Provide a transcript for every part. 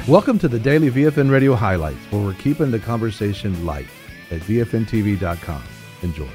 Welcome to the Daily VFN Radio Highlights, where we're keeping the conversation light at VFNTV.com. Enjoy.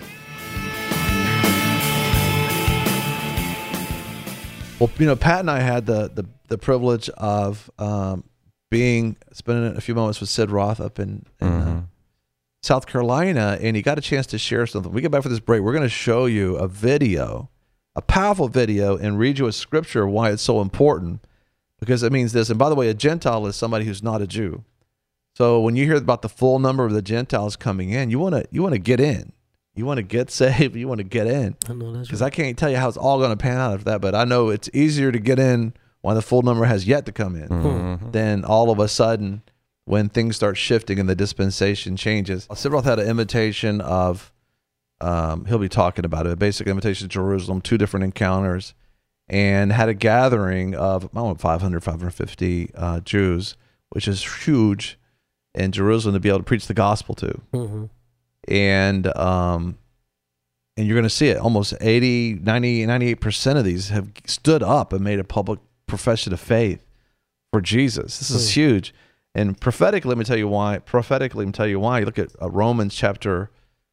Well, Pat and I had the privilege of spending a few moments with Sid Roth up in South Carolina, and he got a chance to share something. When we get back for this break, we're going to show you a video, a powerful video, and read you a scripture of why it's so important, because it means this. And by the way, a Gentile is somebody who's not a Jew. So when you hear about the full number of the Gentiles coming in, you want to get in. You want to get saved. You want to get in. Because I can't tell you how it's all going to pan out after that, but I know it's easier to get in when the full number has yet to come in than all of a sudden when things start shifting and the dispensation changes. Sid Roth had an invitation of, he'll be talking about it, a basic invitation to Jerusalem, 2 different encounters, and had a gathering of 550 Jews, which is huge in Jerusalem to be able to preach the gospel to. And you're going to see it. Almost 80, 90, 98% of these have stood up and made a public profession of faith for Jesus. This is huge. And prophetically, let me tell you why. You look at Romans chapter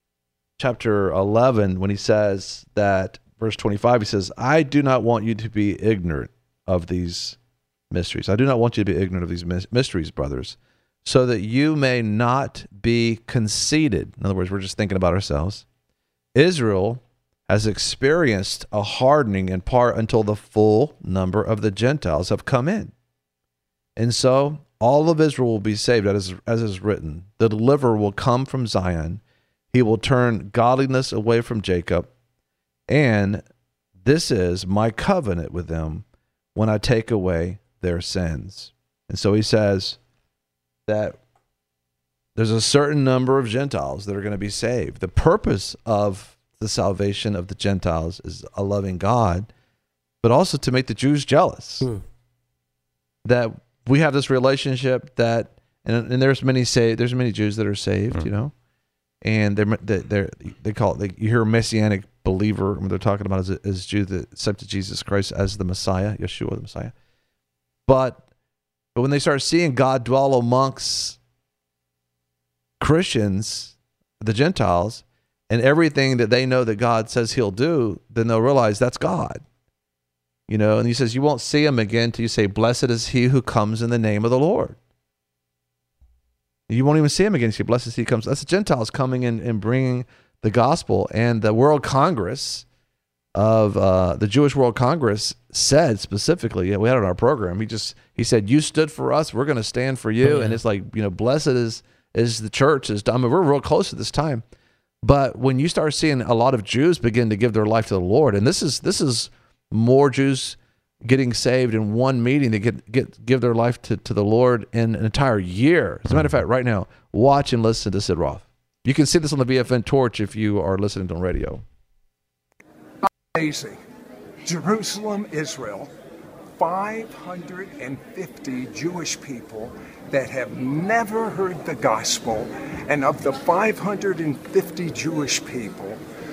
11, when he says that, verse 25, he says, I do not want you to be ignorant of these mysteries. I do not want you to be ignorant of these mysteries, brothers, so that you may not be conceited. In other words, we're just thinking about ourselves. Israel has experienced a hardening in part until the full number of the Gentiles have come in. And so all of Israel will be saved, as is written. The deliverer will come from Zion. He will turn godliness away from Jacob. And this is my covenant with them when I take away their sins. And so he says that there's a certain number of Gentiles that are going to be saved. The purpose of the salvation of the Gentiles is a loving God, but also to make the Jews jealous. That we have this relationship that, and there's many Jews that are saved, and they call it, you hear a messianic believer when they're talking about as Jew that accepted Jesus Christ as the Messiah, Yeshua the Messiah. But when they start seeing God dwell amongst Christians, the Gentiles, and everything that they know that God says he'll do, then they'll realize that's God. And he says, you won't see him again until you say, blessed is he who comes in the name of the Lord. You won't even see him again. You say, blessed is he who comes. That's the Gentiles coming in and bringing the gospel. And the World Congress of the Jewish World Congress said specifically, we had it on our program, he said, you stood for us, we're going to stand for you. And it's like, blessed is the church. We're real close at this time. But when you start seeing a lot of Jews begin to give their life to the Lord, and this is more Jews getting saved in one meeting to give their life to the Lord in an entire year. As a matter of fact, right now, watch and listen to Sid Roth. You can see this on the VFN Torch if you are listening on radio. Amazing. Jerusalem, Israel, 550 Jewish people that have never heard the gospel, and of the 550 Jewish people,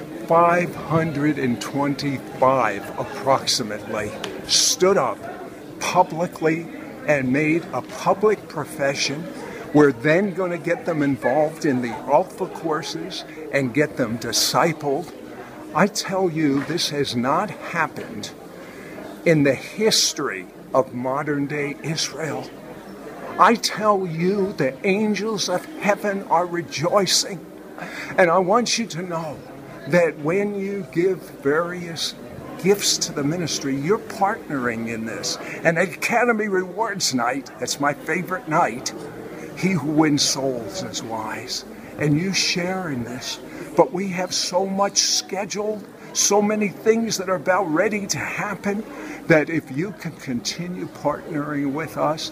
525 approximately stood up publicly and made a public profession. We're then going to get them involved in the Alpha courses and get them discipled. I tell you, this has not happened in the history of modern day Israel. I tell you, the angels of heaven are rejoicing. And I want you to know that when you give various gifts to the ministry, you're partnering in this. And at Academy Rewards Night, that's my favorite night, he who wins souls is wise. And you share in this. But we have so much scheduled, so many things that are about ready to happen, that if you can continue partnering with us,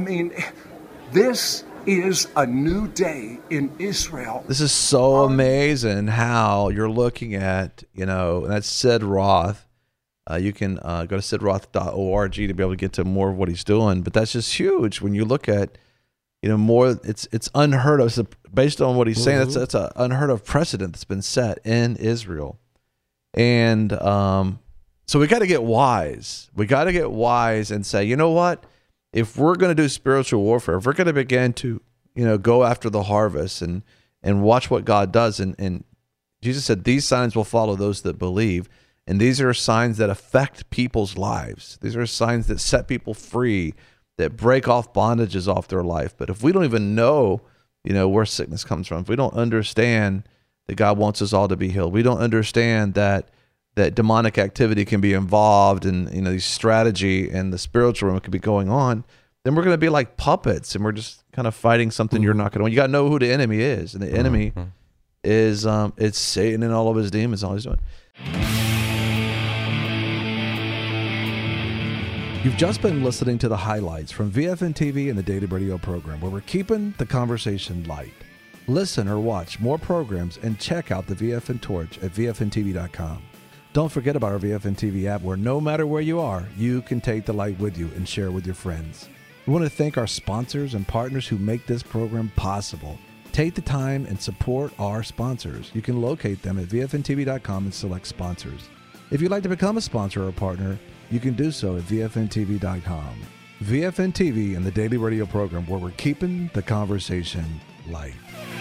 this is a new day in Israel. This is so amazing how you're looking at, that's Sid Roth. You can go to sidroth.org to be able to get to more of what he's doing. But that's just huge when you look at, more. It's unheard of. So based on what he's saying, that's an unheard of precedent that's been set in Israel. And So we got to get wise. We got to get wise and say, you know what? if we're going to do spiritual warfare, if we're going to begin to, go after the harvest and watch what God does, and Jesus said, these signs will follow those that believe. And these are signs that affect people's lives. These are signs that set people free, that break off bondages off their life. But if we don't even know, where sickness comes from, if we don't understand that God wants us all to be healed, we don't understand that demonic activity can be involved in, these strategy and the spiritual realm could be going on, then we're going to be like puppets, and we're just kind of fighting something you're not going to win. You got to know who the enemy is. And the enemy is, it's Satan and all of his demons, all he's doing. You've just been listening to the highlights from VFN TV and the Daily Radio program, where we're keeping the conversation light. Listen or watch more programs and check out the VFN Torch at VFNTV.com. Don't forget about our VFN TV app, where no matter where you are, you can take the light with you and share with your friends. We want to thank our sponsors and partners who make this program possible. Take the time and support our sponsors. You can locate them at VFNTV.com and select sponsors. If you'd like to become a sponsor or a partner, you can do so at VFNTV.com. VFN TV and the Daily Radio program, where we're keeping the conversation light.